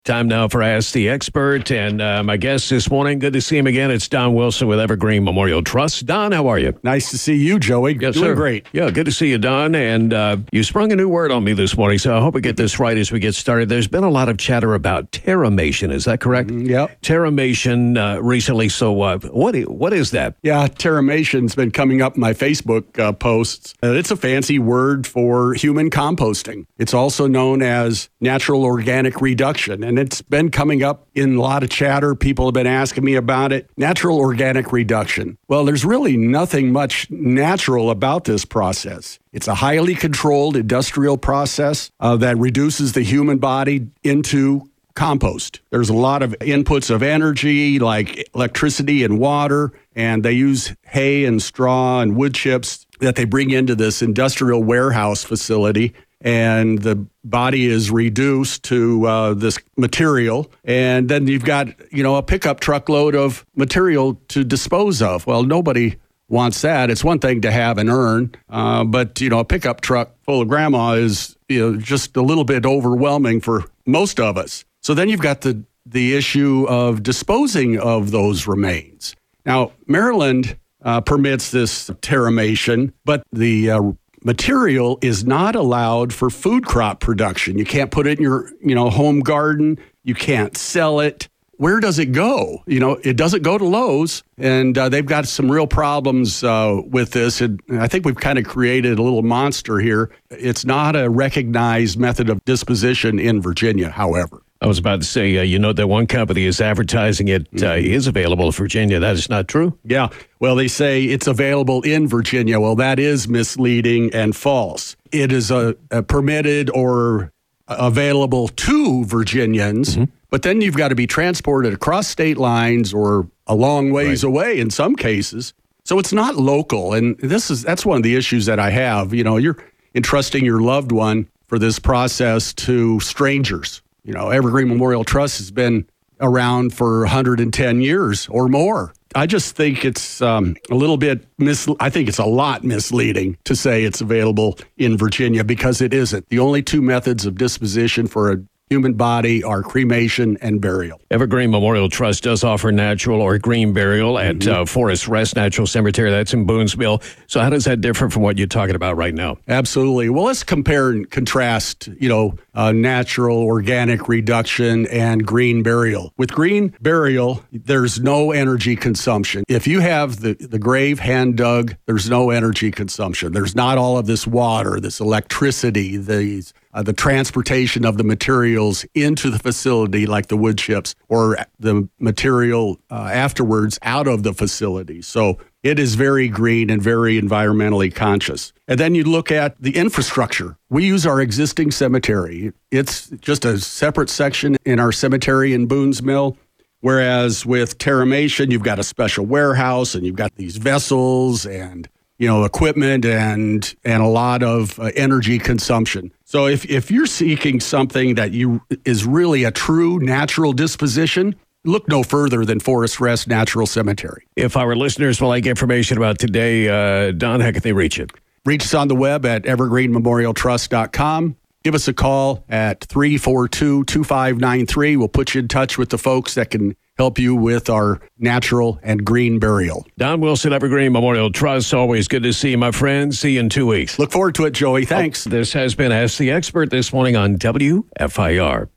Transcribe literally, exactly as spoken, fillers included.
Time now for Ask the Expert, and uh, my guest this morning, good to see him again. It's Don Wilson with Evergreen Memorial Trust. Don, how are you? Nice to see you, Joey. Yes, Doing sir. Great. Yeah, good to see you, Don. And uh, you sprung a new word on me this morning, so I hope I get this right as we get started. There's been a lot of chatter about terramation. Is that correct? Mm, yep. Terramation uh, recently. So uh, what i- what is that? Yeah, terramation's been coming up in my Facebook uh, posts. Uh, it's a fancy word for human composting. It's also known as natural organic reduction, and it's been coming up in a lot of chatter. People have been asking me about it. Natural organic reduction. Well, there's really nothing much natural about this process. It's a highly controlled industrial process uh, that reduces the human body into compost. There's a lot of inputs of energy like electricity and water, and they use hay and straw and wood chips that they bring into this industrial warehouse facility, and the body is reduced to uh, this material, and then you've got, you know, a pickup truckload of material to dispose of. Well, nobody wants that. It's one thing to have an urn, uh, but, you know, a pickup truck full of grandma is, you know, just a little bit overwhelming for most of us. So then you've got the, the issue of disposing of those remains. Now, Maryland uh, permits this terramation, but the uh, material is not allowed for food crop production. You can't put it in your, you know, home garden. You can't sell it. Where does it go? You know, it doesn't go to Lowe's, and uh, they've got some real problems uh, with this. And I think we've kind of created a little monster here. It's not a recognized method of disposition in Virginia, however. I was about to say, uh, you know, that one company is advertising it uh, is available in Virginia. That is not true. Yeah. Well, they say it's available in Virginia. Well, that is misleading and false. It is a, a permitted or available to Virginians, mm-hmm. but then you've got to be transported across state lines or a long ways right. away in some cases. So it's not local. And this is that's one of the issues that I have. You know, you're entrusting your loved one for this process to strangers. You know, Evergreen Memorial Trust has been around for one hundred ten years or more. I just think it's um, a little bit mis. I think it's a lot misleading to say it's available in Virginia because it isn't. The only two methods of disposition for a human body are cremation and burial. Evergreen Memorial Trust does offer natural or green burial at mm-hmm. uh, Forest Rest Natural Cemetery. That's in Boonsville. So how does that differ from what you're talking about right now? Absolutely. Well, let's compare and contrast, you know, uh, natural organic reduction and green burial. With green burial, there's no energy consumption. If you have the, the grave hand dug, there's no energy consumption. There's not all of this water, this electricity, these Uh, the transportation of the materials into the facility, like the wood chips, or the material uh, afterwards out of the facility. So it is very green and very environmentally conscious. And then you look at the infrastructure. We use our existing cemetery. It's just a separate section in our cemetery in Boones Mill. Whereas with terramation, you've got a special warehouse and you've got these vessels and you know, equipment and and a lot of uh, energy consumption. So if, if you're seeking something that you is really a true natural disposition, look no further than Forest Rest Natural Cemetery. If our listeners would like information about today, uh, Don, how can they reach it? Reach us on the web at evergreen memorial trust dot com. Give us a call at three four two, two five nine three. We'll put you in touch with the folks that can help you with our natural and green burial. Don Wilson, Evergreen Memorial Trust. Always good to see you, my friend. See you in two weeks. Look forward to it, Joey. Thanks. Oh, this has been Ask the Expert this morning on W F I R.